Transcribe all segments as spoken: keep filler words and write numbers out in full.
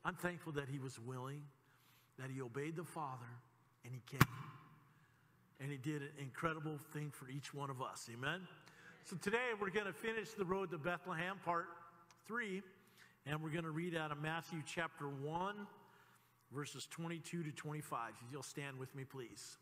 I'm thankful that he was willing, that he obeyed the Father, and he came. And he did an incredible thing for each one of us. Amen? So today we're going to finish the road to Bethlehem, part three. And we're going to read out of Matthew chapter one, verses twenty-two to twenty-five. If you'll stand with me, please.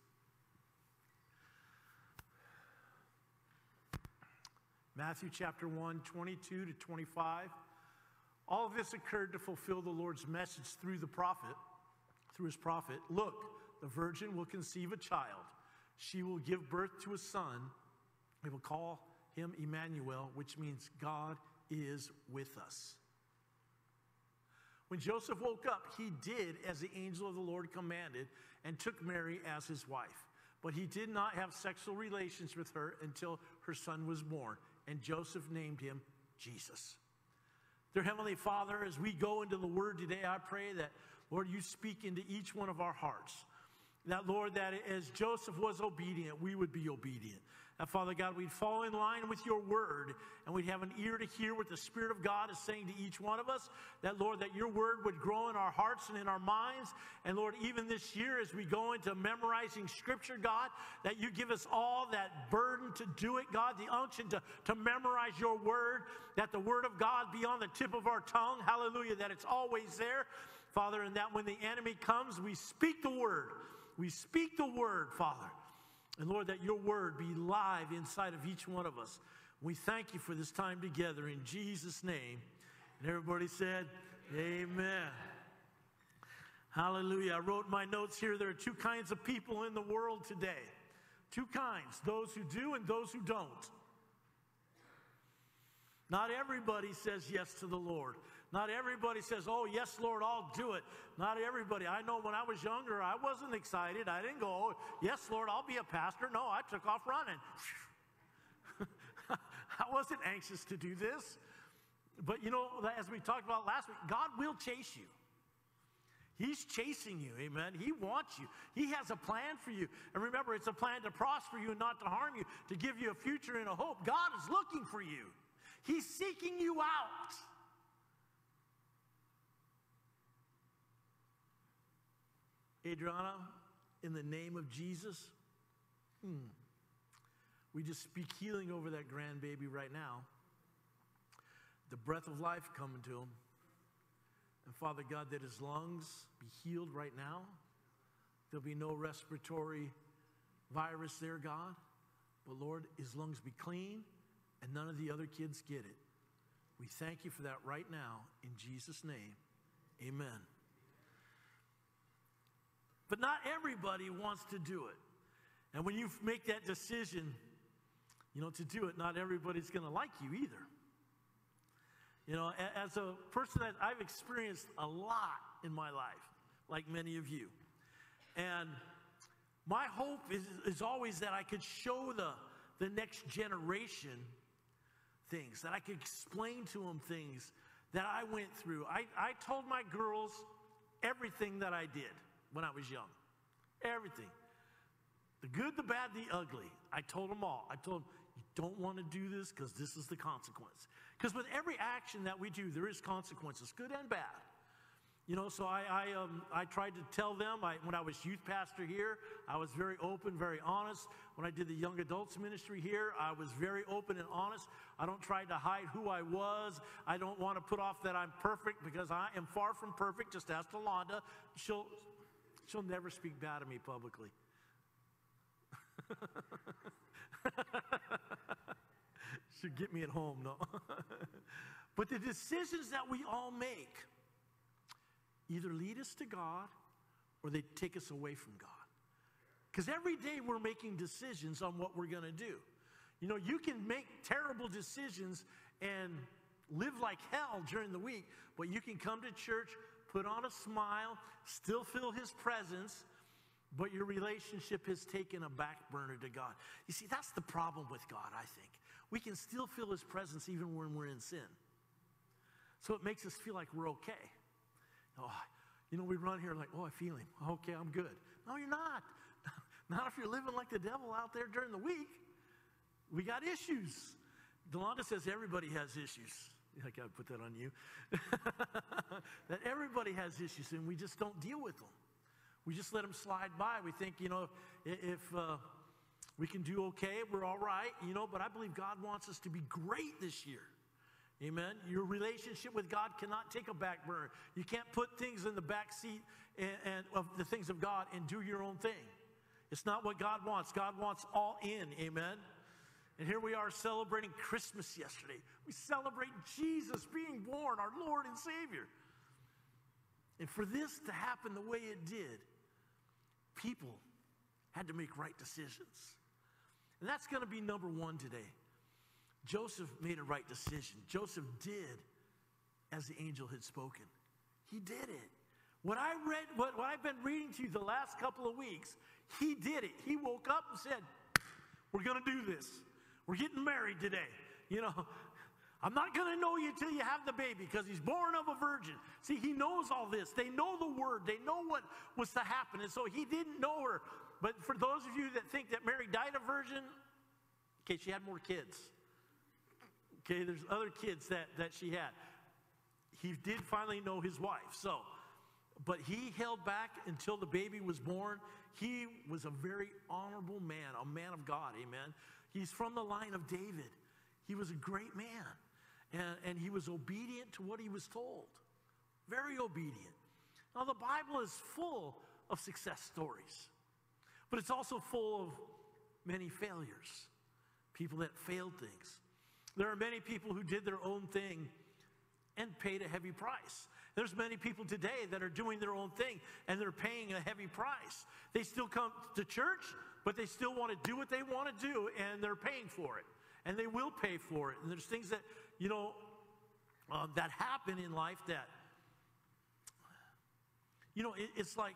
Matthew chapter one, twenty-two to twenty-five. All of this occurred to fulfill the Lord's message through the prophet, through his prophet. Look, the virgin will conceive a child. She will give birth to a son. They will call him Emmanuel, which means God is with us. When Joseph woke up, he did as the angel of the Lord commanded and took Mary as his wife. But he did not have sexual relations with her until her son was born, and Joseph named him Jesus. Dear Heavenly Father, as we go into the Word today, I pray that, Lord, you speak into each one of our hearts. That, Lord, that as Joseph was obedient, we would be obedient. That, Father God, we'd fall in line with your word, and we'd have an ear to hear what the Spirit of God is saying to each one of us. That, Lord, that your word would grow in our hearts and in our minds. And, Lord, even this year as we go into memorizing Scripture, God, that you give us all that burden to do it, God, the unction to, to memorize your word, that the word of God be on the tip of our tongue, hallelujah, that it's always there, Father, and that when the enemy comes, we speak the word. We speak the word, Father. And Lord, that your word be live inside of each one of us. We thank you for this time together in Jesus' name. And everybody said, amen. Hallelujah. I wrote my notes here. There are two kinds of people in the world today. Two kinds, those who do and those who don't. Not everybody says yes to the Lord. Not everybody says, oh, yes, Lord, I'll do it. Not everybody. I know when I was younger, I wasn't excited. I didn't go, oh, yes, Lord, I'll be a pastor. No, I took off running. I wasn't anxious to do this. But, you know, as we talked about last week, God will chase you. He's chasing you, amen. He wants you. He has a plan for you. And remember, it's a plan to prosper you and not to harm you, to give you a future and a hope. God is looking for you. He's seeking you out. Adriana, in the name of Jesus, hmm, we just speak healing over that grandbaby right now. The breath of life coming to him. And Father God, that his lungs be healed right now. There'll be no respiratory virus there, God. But Lord, his lungs be clean and none of the other kids get it. We thank you for that right now in Jesus' name. Amen. But not everybody wants to do it. And when you make that decision, you know, to do it, not everybody's going to like you either. You know, as a person that I've experienced a lot in my life, like many of you. And my hope is, is always that I could show the, the next generation things, that I could explain to them things that I went through. I, I told my girls everything that I did when I was young. Everything. The good, the bad, the ugly. I told them all. I told them, you don't want to do this because this is the consequence. Because with every action that we do, there is consequences, good and bad. You know, so I, I, um, I tried to tell them, I, when I was youth pastor here, I was very open, very honest. When I did the young adults ministry here, I was very open and honest. I don't try to hide who I was. I don't want to put off that I'm perfect because I am far from perfect. Just ask Yolanda. She'll, she'll never speak bad of me publicly. She'll get me at home, no. But the decisions that we all make either lead us to God or they take us away from God. Because every day we're making decisions on what we're going to do. You know, you can make terrible decisions and live like hell during the week, but you can come to church, put on a smile, still feel his presence, but your relationship has taken a back burner to God. You see, that's the problem with God, I think. We can still feel his presence even when we're in sin. So it makes us feel like we're okay. Oh, you know, we run here like, oh, I feel him. Okay, I'm good. No, you're not. Not if you're living like the devil out there during the week. We got issues. Delonda says everybody has issues. I got to put that on you. That everybody has issues, and we just don't deal with them. We just let them slide by. We think, you know, if, if uh, we can do okay, we're all right, you know, but I believe God wants us to be great this year. Amen. Your relationship with God cannot take a back burner. You can't put things in the back seat and, and of the things of God and do your own thing. It's not what God wants. God wants all in. Amen. And here we are celebrating Christmas yesterday. We celebrate Jesus being born, our Lord and Savior. And for this to happen the way it did, people had to make right decisions. And that's going to be number one today. Joseph made a right decision. Joseph did as the angel had spoken. He did it. What I read, what, what I've been reading to you the last couple of weeks, he did it. He woke up and said, we're going to do this. We're getting married today. You know, I'm not going to know you till you have the baby because he's born of a virgin. See, he knows all this. They know the word. They know what was to happen. And so he didn't know her. But for those of you that think that Mary died a virgin, okay, she had more kids. Okay, there's other kids that, that she had. He did finally know his wife. So, but he held back until the baby was born. He was a very honorable man, a man of God, amen. He's from the line of David. He was a great man. And, and he was obedient to what he was told. Very obedient. Now, the Bible is full of success stories. But it's also full of many failures. People that failed things. There are many people who did their own thing and paid a heavy price. There's many people today that are doing their own thing and they're paying a heavy price. They still come to church, but they still want to do what they want to do, and they're paying for it. And they will pay for it. And there's things that, you know, uh, that happen in life that, you know, it, it's like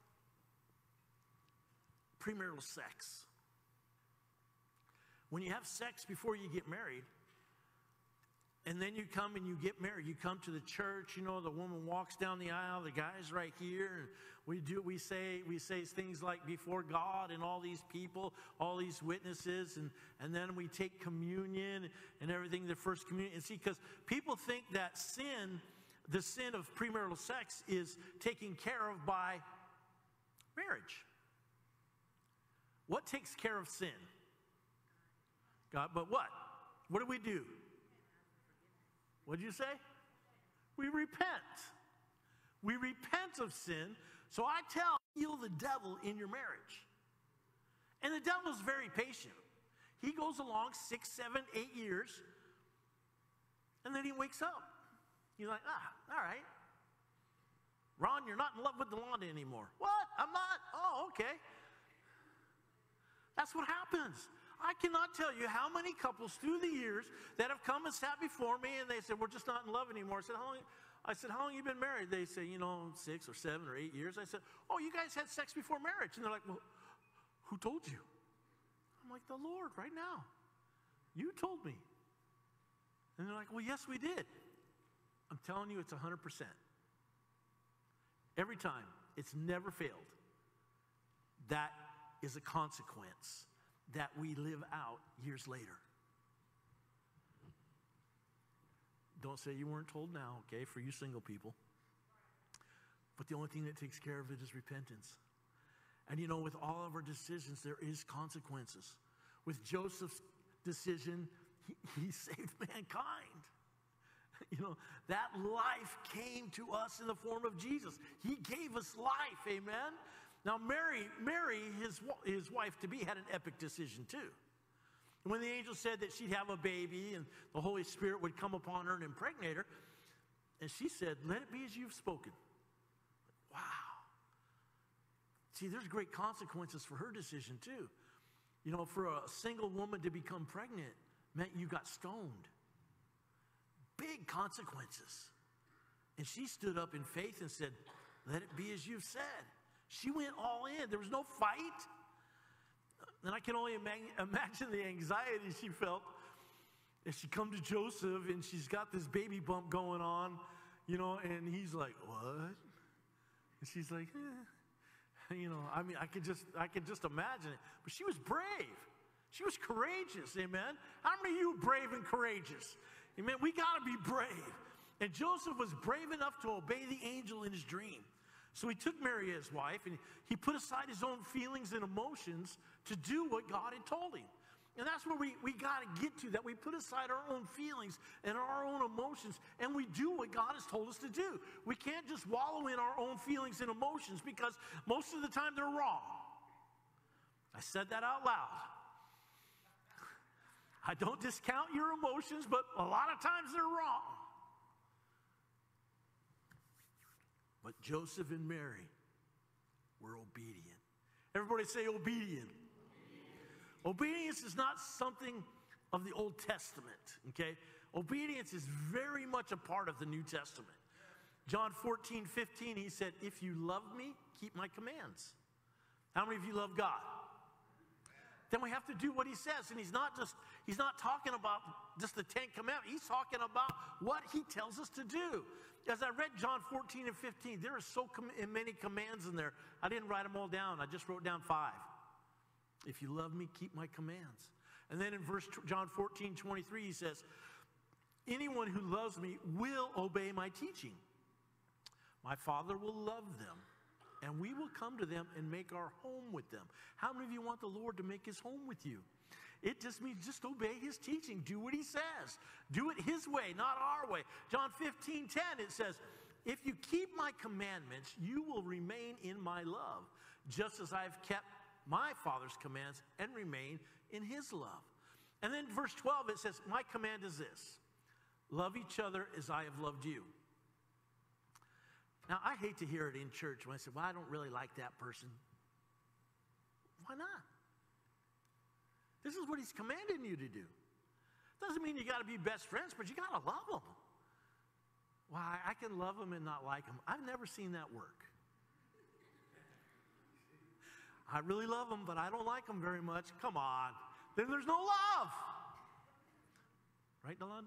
premarital sex. When you have sex before you get married, and then you come and you get married, you come to the church, you know, the woman walks down the aisle, the guy's right here, and we do, we say, we say things like before God and all these people, all these witnesses, and, and then we take communion and everything, the first communion. And see, because people think that sin, the sin of premarital sex is taken care of by marriage. What takes care of sin? God, but what? What do we do? What did you say? We repent. We repent of sin. So I tell you, the devil in your marriage. And the devil is very patient. He goes along six, seven, eight years, and then he wakes up. He's like, ah, all right. Ron, you're not in love with Delonda anymore. What? I'm not? Oh, okay. That's what happens. I cannot tell you how many couples through the years that have come and sat before me and they said, we're just not in love anymore. I said, how long, I said, how long have you been married? They say, you know, six or seven or eight years. I said, oh, you guys had sex before marriage. And they're like, well, who told you? I'm like, the Lord, right now. You told me. And they're like, well, yes, we did. I'm telling you, it's one hundred percent. Every time. It's never failed. That is a consequence that we live out years later. Don't say you weren't told now, okay, for you single people. But the only thing that takes care of it is repentance. And you know, with all of our decisions, there is consequences. With Joseph's decision, he, he saved mankind. You know, that life came to us in the form of Jesus. He gave us life, amen? Now, Mary, Mary, his, his wife-to-be, had an epic decision, too. And when the angel said that she'd have a baby and the Holy Spirit would come upon her and impregnate her, and she said, let it be as you've spoken. Wow. See, there's great consequences for her decision, too. You know, for a single woman to become pregnant meant you got stoned. Big consequences. And she stood up in faith and said, let it be as you've said. She went all in. There was no fight. And I can only ima- imagine the anxiety she felt as she come to Joseph and she's got this baby bump going on, you know, and he's like, what? And she's like, eh. You know, I mean, I could just, I could just imagine it. But she was brave. She was courageous, amen? How many of you are brave and courageous? Amen. We got to be brave. And Joseph was brave enough to obey the angel in his dream. So he took Mary as his wife, and he put aside his own feelings and emotions to do what God had told him. And that's where we, we got to get to, that we put aside our own feelings and our own emotions, and we do what God has told us to do. We can't just wallow in our own feelings and emotions, because most of the time they're wrong. I said that out loud. I don't discount your emotions, but a lot of times they're wrong. But Joseph and Mary were obedient. Everybody say obedient. Obedience is not something of the Old Testament, okay? Obedience is very much a part of the New Testament. John fourteen, fifteen, he said, if you love me, keep my commands. How many of you love God? Then we have to do what he says. And he's not just, he's not talking about just the Ten Commandments. He's talking about what he tells us to do. As I read John fourteen and fifteen, there are so com- many commands in there. I didn't write them all down. I just wrote down five. If you love me, keep my commands. And then in verse John fourteen, twenty-three, he says, anyone who loves me will obey my teaching. My Father will love them, and we will come to them and make our home with them. How many of you want the Lord to make his home with you? It just means just obey his teaching. Do what he says. Do it his way, not our way. John fifteen, ten, it says, if you keep my commandments, you will remain in my love, just as I've kept my Father's commands and remain in his love. And then verse twelve, it says, my command is this: love each other as I have loved you. Now, I hate to hear it in church when I say, well, I don't really like that person. Why not? This is what he's commanding you to do. Doesn't mean you got to be best friends, but you got to love them. Why, I can love them and not like them. I've never seen that work. I really love them, but I don't like them very much. Come on. Then there's no love. Right, Delonda?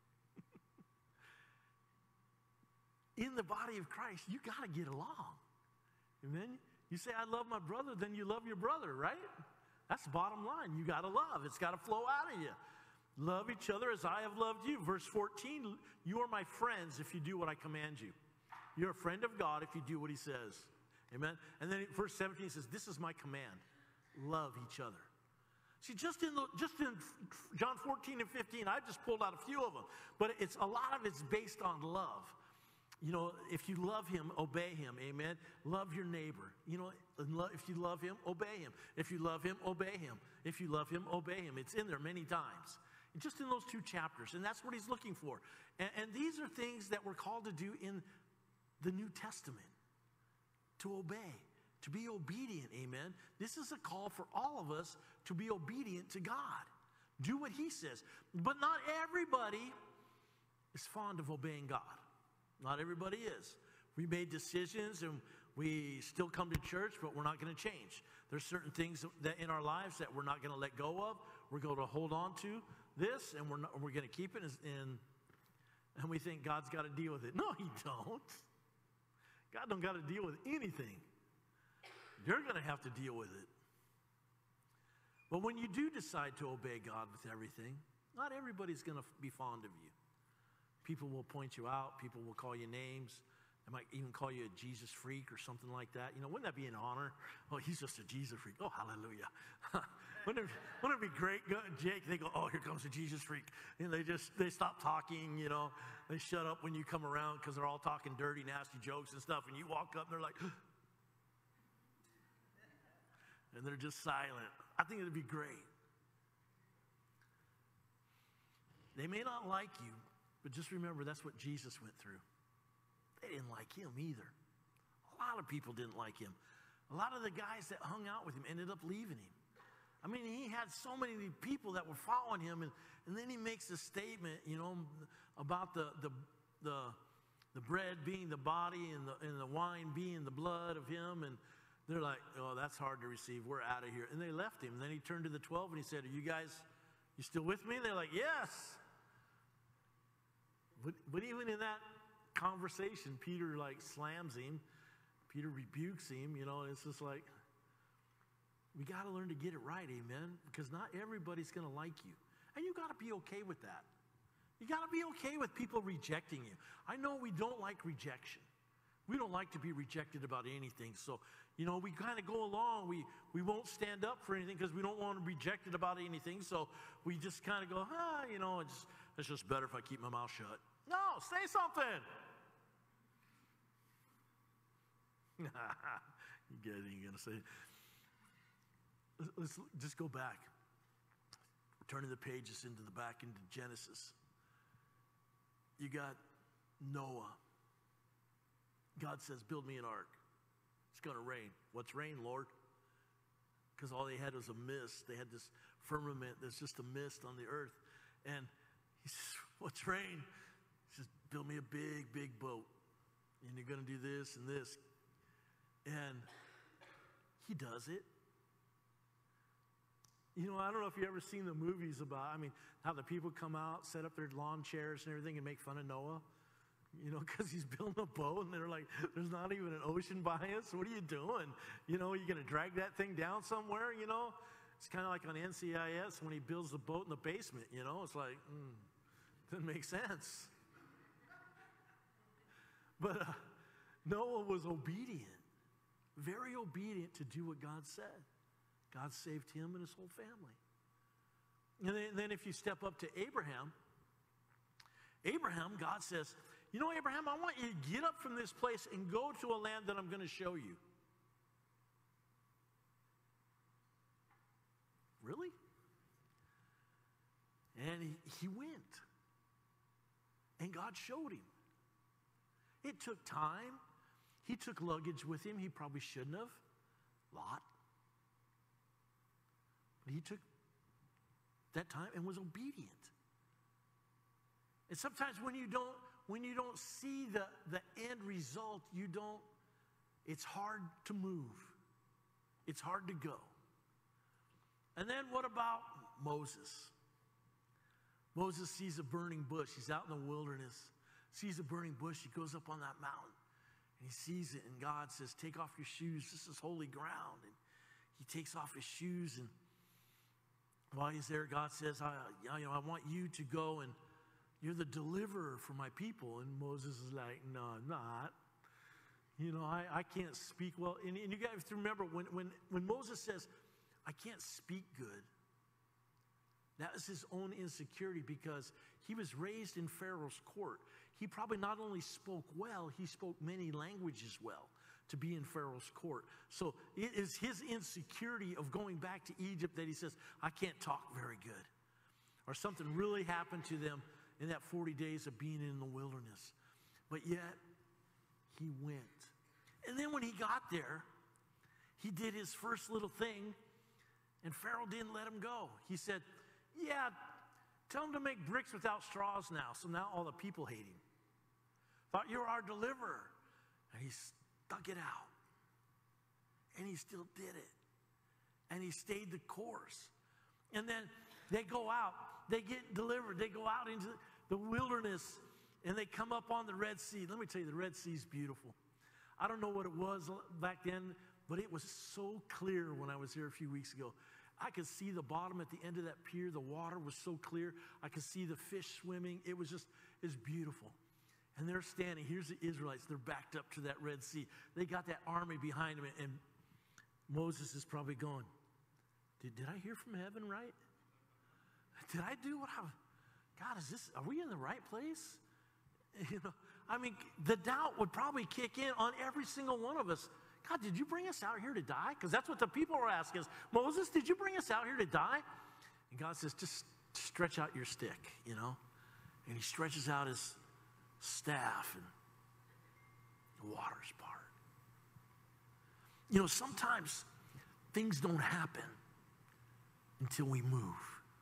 In the body of Christ, you got to get along. Amen? You say, I love my brother, then you love your brother, right? That's the bottom line. You got to love. It's got to flow out of you. Love each other as I have loved you. Verse fourteen, you are my friends if you do what I command you. You're a friend of God if you do what he says. Amen? And then verse seventeen says, this is my command. Love each other. See, just in, the, just in John fourteen and fifteen, I just pulled out a few of them. But it's a lot of it's based on love. You know, if you love him, obey him, amen? Love your neighbor. You know, if you love him, obey him. If you love him, obey him. If you love him, obey him. It's in there many times. Just in those two chapters, and that's what he's looking for. And, and these are things that we're called to do in the New Testament, to obey, to be obedient, amen? This is a call for all of us to be obedient to God. Do what he says. But not everybody is fond of obeying God. Not everybody is. We made decisions and we still come to church, but we're not going to change. There's certain things that in our lives that we're not going to let go of. We're going to hold on to this, and we're not, we're going to keep it, and, and we think God's got to deal with it. No, he don't. God don't got to deal with anything. You're going to have to deal with it. But when you do decide to obey God with everything, not everybody's going to be fond of you. People will point you out. People will call you names. They might even call you a Jesus freak or something like that. You know, wouldn't that be an honor? Oh, he's just a Jesus freak. Oh, hallelujah. wouldn't, it, wouldn't it be great? Jake, they go, oh, here comes a Jesus freak. And they just, they stop talking, you know. They shut up when you come around because they're all talking dirty, nasty jokes and stuff. And you walk up and they're like, and they're just silent. I think it'd be great. They may not like you, but just remember, that's what Jesus went through. They didn't like him either. A lot of people didn't like him. A lot of the guys that hung out with him ended up leaving him. I mean, he had so many people that were following him, and, and then he makes a statement, you know, about the, the, the, the bread being the body and the, and the wine being the blood of him, and they're like, oh, that's hard to receive. We're out of here. And they left him. And then he turned to the twelve, and he said, are you guys, you still with me? And they're like, yes. But, but even in that conversation, Peter like slams him. Peter rebukes him. You know, it's just like, we got to learn to get it right, amen? Because not everybody's going to like you. And you got to be okay with that. You got to be okay with people rejecting you. I know we don't like rejection. We don't like to be rejected about anything. So, you know, we kind of go along. We, we won't stand up for anything because we don't want to be rejected about anything. So we just kind of go, ah, you know, it's, it's just better if I keep my mouth shut. No, say something. You get it, you're going to say it. Let's just go back. Turning the pages into the back into Genesis. You got Noah. God says, build me an ark. It's going to rain. What's rain, Lord? Because all they had was a mist. They had this firmament that's just a mist on the earth. And he says, what's rain? He says, build me a big, big boat. And you're going to do this and this. And he does it. You know, I don't know if you've ever seen the movies about, I mean, how the people come out, set up their lawn chairs and everything and make fun of Noah. You know, because he's building a boat and they're like, there's not even an ocean by us. What are you doing? You know, you're going to drag that thing down somewhere, you know? It's kind of like on N C I S when he builds the boat in the basement, you know? It's like, mm, doesn't make sense. But uh, Noah was obedient, very obedient to do what God said. God saved him and his whole family. And then, then if you step up to Abraham, Abraham, God says, you know, Abraham, I want you to get up from this place and go to a land that I'm going to show you. Really? And he, he went. And God showed him. It took time. He took luggage with him he probably shouldn't have. Lot. But he took that time and was obedient. And sometimes when you don't, when you don't see the, the end result, you don't, it's hard to move. It's hard to go. And then what about Moses? Moses sees a burning bush. He's out in the wilderness, sees a burning bush. He goes up on that mountain and he sees it, and God says, take off your shoes. This is holy ground. And he takes off his shoes, and while he's there, God says, I, you know, I want you to go, and you're the deliverer for my people. And Moses is like, no, I'm not. You know, I, I can't speak well. And, and you guys have to remember, when, when, when Moses says, I can't speak good, that was his own insecurity, because he was raised in Pharaoh's court. He probably not only spoke well, he spoke many languages well to be in Pharaoh's court. So it is his insecurity of going back to Egypt that he says, I can't talk very good. Or something really happened to them in that forty days of being in the wilderness. But yet, he went. And then when he got there, he did his first little thing, and Pharaoh didn't let him go. He said, yeah, tell him to make bricks without straws now. So now all the people hate him. Thought, you're our deliverer. And he stuck it out. And he still did it. And he stayed the course. And then they go out. They get delivered. They go out into the wilderness, and they come up on the Red Sea. Let me tell you, the Red Sea is beautiful. I don't know what it was back then, but it was so clear when I was here a few weeks ago. I could see the bottom at the end of that pier. The water was so clear. I could see the fish swimming. It was just, it was beautiful. And they're standing. Here's the Israelites. They're backed up to that Red Sea. They got that army behind them, and Moses is probably going, did, did I hear from heaven right? Did I do what I was? God, is this, are we in the right place? You know, I mean, the doubt would probably kick in on every single one of us. God, did you bring us out here to die? Because that's what the people were asking us. Moses, did you bring us out here to die? And God says, just stretch out your stick, you know. And he stretches out his staff, and the waters part. You know, sometimes things don't happen until we move.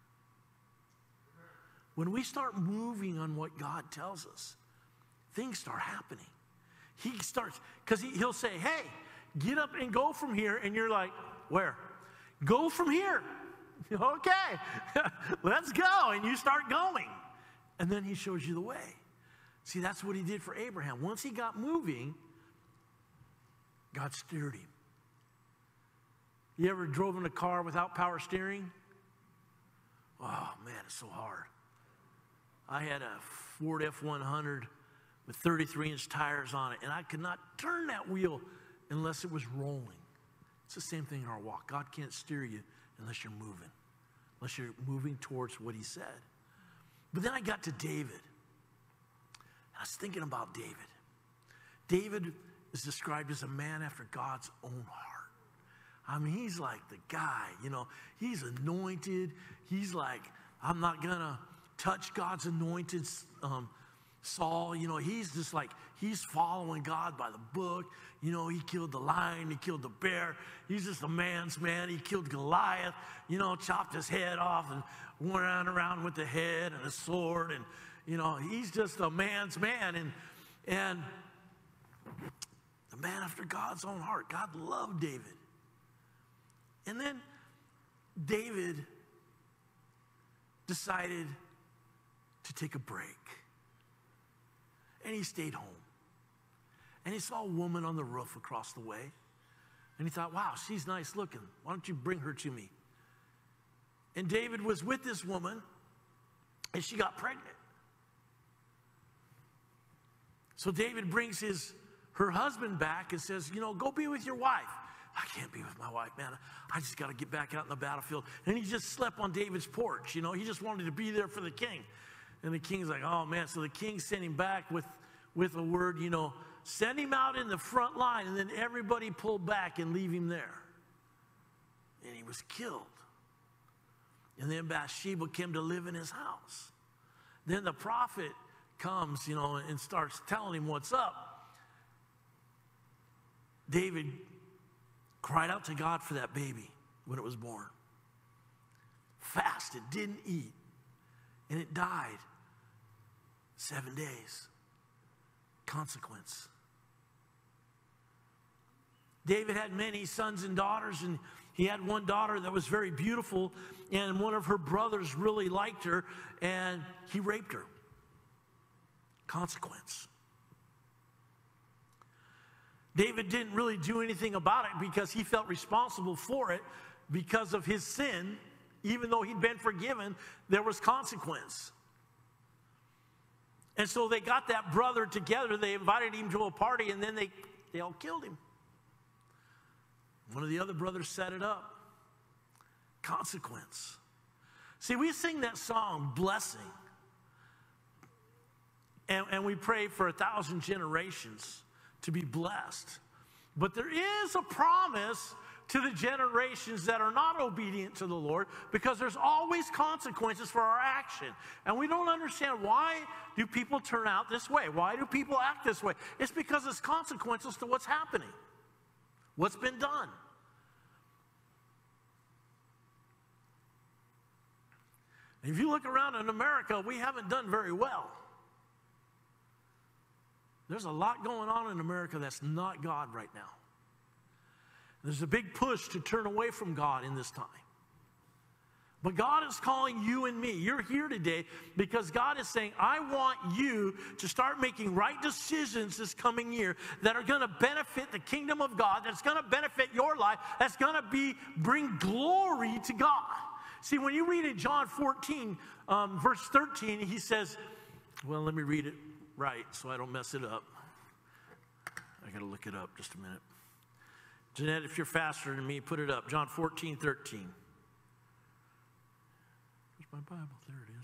When we start moving on what God tells us, things start happening. He starts, because he, he'll say, hey, get up and go from here. And you're like, where? Go from here. Okay, let's go. And you start going. And then he shows you the way. See, that's what he did for Abraham. Once he got moving, God steered him. You ever drove in a car without power steering? Oh, man, it's so hard. I had a Ford F one hundred with thirty-three inch tires on it, and I could not turn that wheel unless it was rolling. It's the same thing in our walk. God can't steer you unless you're moving, unless you're moving towards what he said. But then I got to David. I was thinking about David. David is described as a man after God's own heart. I mean, he's like the guy, you know, he's anointed. He's like, I'm not going to touch God's anointed um, Saul. You know, he's just like, he's following God by the book. You know, he killed the lion, he killed the bear. He's just a man's man. He killed Goliath, you know, chopped his head off and went around, around with the head and a sword. And, you know, he's just a man's man. And, and the man after God's own heart. God loved David. And then David decided to take a break. And he stayed home. And he saw a woman on the roof across the way. And he thought, wow, she's nice looking. Why don't you bring her to me? And David was with this woman, and she got pregnant. So David brings his her husband back and says, you know, go be with your wife. I can't be with my wife, man. I just got to get back out in the battlefield. And he just slept on David's porch. You know, he just wanted to be there for the king. And the king's like, oh, man. So the king sent him back with, with a word, you know, send him out in the front line. And then everybody pull back and leave him there. And he was killed. And then Bathsheba came to live in his house. Then the prophet comes, you know, and starts telling him what's up. David cried out to God for that baby when it was born. Fasted, didn't eat, and it died. Seven days. Consequence. David had many sons and daughters, and he had one daughter that was very beautiful, and one of her brothers really liked her, and he raped her. Consequence. David didn't really do anything about it because he felt responsible for it because of his sin. Even though he'd been forgiven, there was consequence. And so they got that brother together. They invited him to a party, and then they, they all killed him. One of the other brothers set it up. Consequence. See, we sing that song, Blessing. And, and we pray for a thousand generations to be blessed. But there is a promise to the generations that are not obedient to the Lord, because there's always consequences for our action. And we don't understand, why do people turn out this way? Why do people act this way? It's because there's consequences to what's happening, what's been done. And if you look around in America, we haven't done very well. There's a lot going on in America that's not God right now. There's a big push to turn away from God in this time. But God is calling you and me. You're here today because God is saying, I want you to start making right decisions this coming year that are going to benefit the kingdom of God, that's going to benefit your life, that's going to be bring glory to God. See, when you read in John fourteen, um, verse thirteen, he says, well, let me read it right so I don't mess it up. I got to look it up just a minute. Jeanette, if you're faster than me, put it up. John fourteen, thirteen. Where's my Bible? There it is.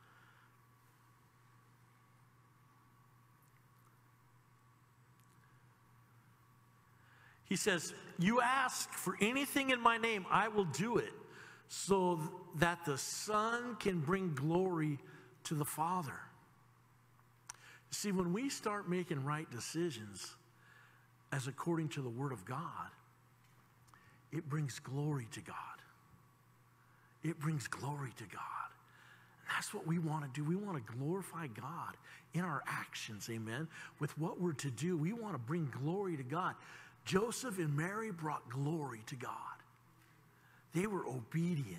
He says, you ask for anything in my name, I will do it, so that the Son can bring glory to the Father. See, when we start making right decisions as according to the Word of God, it brings glory to God. It brings glory to God. And that's what we want to do. We want to glorify God in our actions, amen? With what we're to do, we want to bring glory to God. Joseph and Mary brought glory to God. They were obedient.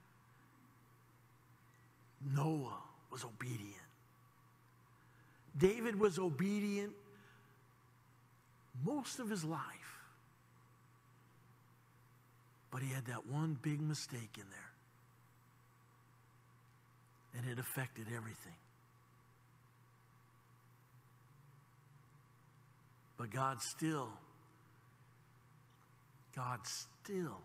Noah was obedient. David was obedient most of his life. But he had that one big mistake in there. And it affected everything. But God still, God still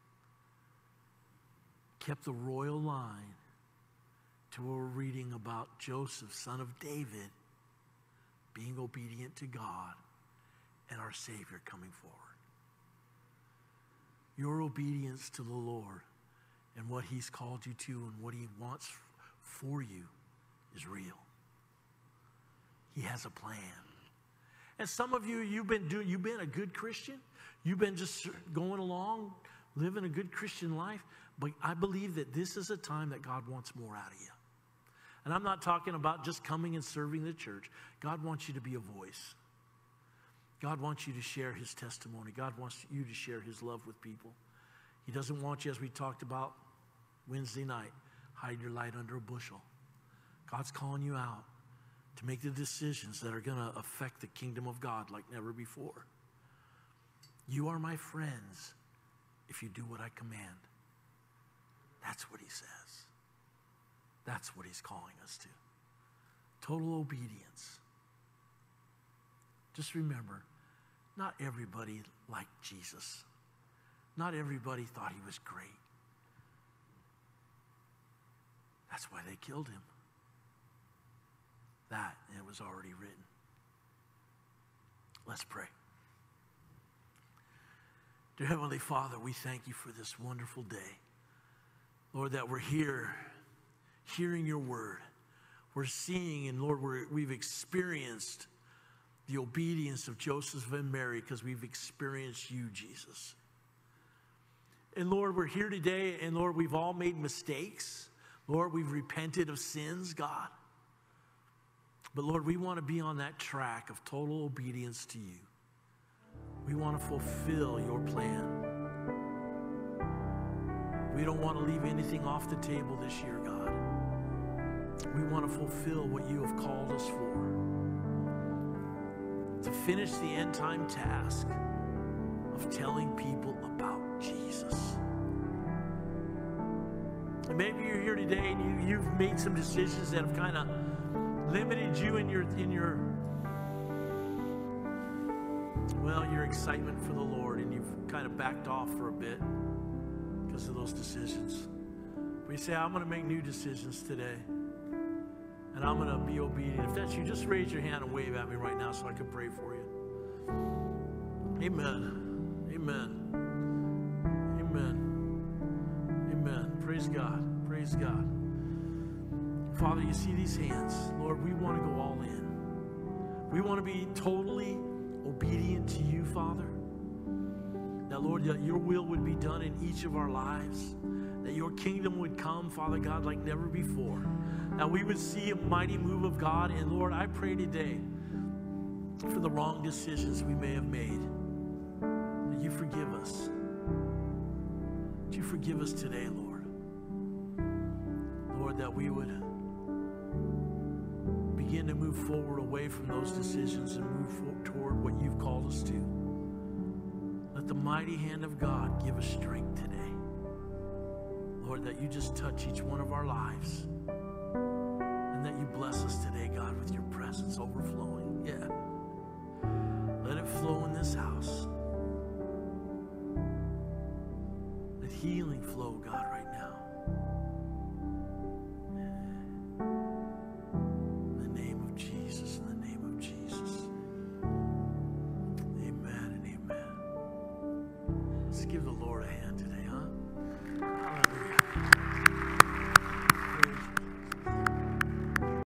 kept the royal line to where we're reading about Joseph, son of David, being obedient to God and our Savior coming forward. Your obedience to the Lord and what he's called you to and what he wants for you is real. He has a plan. And some of you, you've been doing, you've been a good Christian. You've been just going along, living a good Christian life. But I believe that this is a time that God wants more out of you. And I'm not talking about just coming and serving the church. God wants you to be a voice. God wants you to share his testimony. God wants you to share his love with people. He doesn't want you, as we talked about Wednesday night, hide your light under a bushel. God's calling you out to make the decisions that are going to affect the kingdom of God like never before. You are my friends if you do what I command. That's what he says. That's what he's calling us to. Total obedience. Just remember, not everybody liked Jesus. Not everybody thought he was great. That's why they killed him. That, and it was already written. Let's pray. Dear Heavenly Father, we thank you for this wonderful day. Lord, that we're here, hearing your word. We're seeing, and Lord, we're, we've experienced the obedience of Joseph and Mary because we've experienced you, Jesus. And Lord, we're here today, and Lord, we've all made mistakes. Lord, we've repented of sins, God. But Lord, we want to be on that track of total obedience to you. We want to fulfill your plan. We don't want to leave anything off the table this year, God. We want to fulfill what you have called us for. To finish the end time task of telling people about Jesus. And maybe you're here today and you, you've made some decisions that have kind of limited you in your, in your, well, your excitement for the Lord, and you've kind of backed off for a bit because of those decisions. But you say, I'm going to make new decisions today, and I'm going to be obedient. If that's you, just raise your hand and wave at me right now so I can pray for you. Amen. Amen. Amen. Amen. Praise God. Praise God. Father, you see these hands. Lord, we want to go all in. We want to be totally obedient to you, Father. That, Lord, that your will would be done in each of our lives. That your kingdom would come, Father God, like never before. That we would see a mighty move of God. And, Lord, I pray today for the wrong decisions we may have made. That you forgive us. That you forgive us today, Lord. Lord, that we would begin to move forward away from those decisions and move forward toward what you've called us to. Let the mighty hand of God give us strength today. Lord, that you just touch each one of our lives and that you bless us today, God, with your presence overflowing. Yeah. Let it flow in this house. Let healing flow, God, right now. Give the Lord a hand today.